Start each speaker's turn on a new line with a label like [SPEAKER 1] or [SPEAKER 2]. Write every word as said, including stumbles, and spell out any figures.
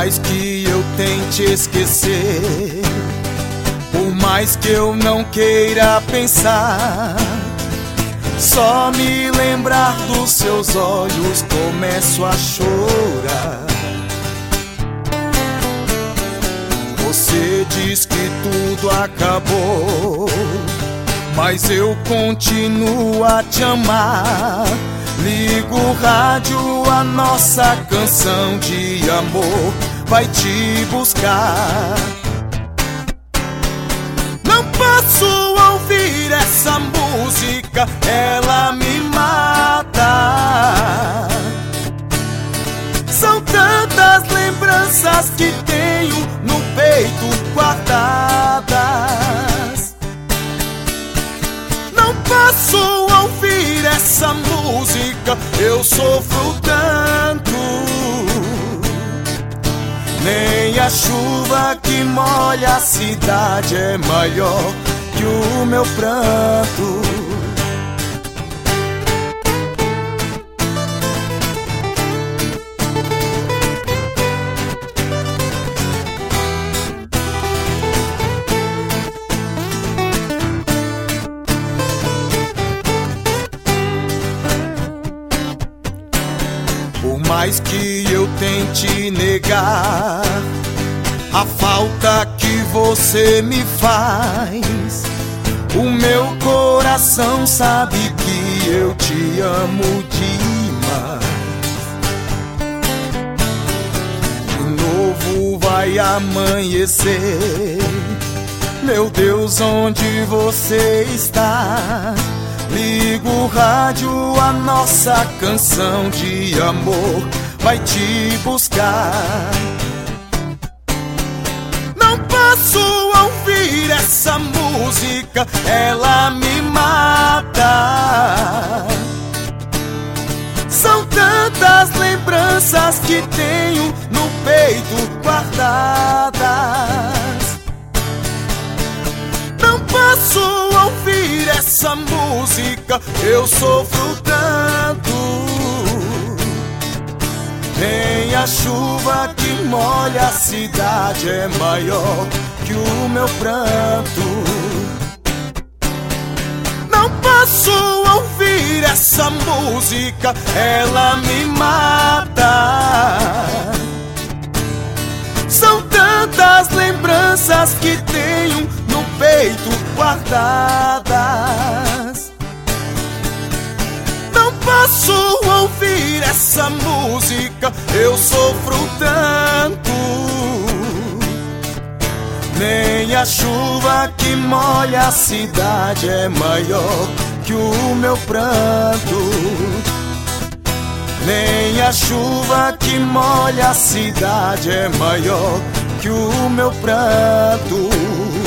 [SPEAKER 1] mais que eu tente esquecer, por mais que eu não queira pensar, só me lembrar dos seus olhos começo a chorar. Você diz que tudo acabou, mas eu continuo a te amar. Ligo o rádio, a nossa canção de amor vai te buscar. Não posso ouvir essa música, ela me mata. São tantas lembranças que tenho no peito guardadas. Não posso ouvir essa música, eu sofro tanto. Nem a chuva que molha a cidade é maior que o meu pranto. Por mais que eu tente negar a falta que você me faz, o meu coração sabe que eu te amo demais. De novo vai amanhecer, meu Deus, onde você está? Ligo o rádio, a nossa canção de amor vai te buscar. Não posso ouvir essa música, ela me mata. São tantas lembranças que tenho no peito guardadas. Não posso ouvir essa música, eu sofro tanto. Nem a chuva que molha a cidade é maior que o meu pranto. Não posso ouvir essa música, ela me mata. São tantas lembranças que tenho no peito guardadas. Não posso ouvir essa música, eu sofro tanto. Nem a chuva que molha a cidade é maior que o meu pranto. Nem a chuva que molha a cidade é maior que o meu pranto.